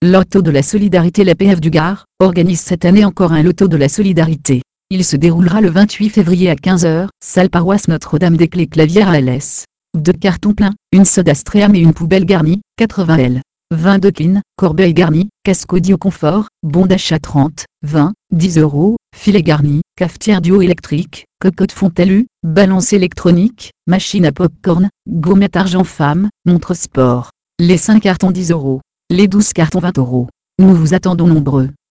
Loto de la solidarité. L'APF du Gard organise cette année encore un loto de la solidarité. Il se déroulera le 28 février à 15 h, salle paroisse Notre-Dame-des-Clés-Clavières à Alès. 2 cartons pleins, une soda Stream et une poubelle garnie, 80 L. 22 clean, corbeille garnie, casque audio confort, bon d'achat 30, 20, 10 €, filet garni, cafetière duo électrique, cocotte Fontaine, balance électronique, machine à popcorn, gourmet argent femme, montre sport. Les 5 cartons 10 €, les 12 cartons 20 €. Nous vous attendons nombreux.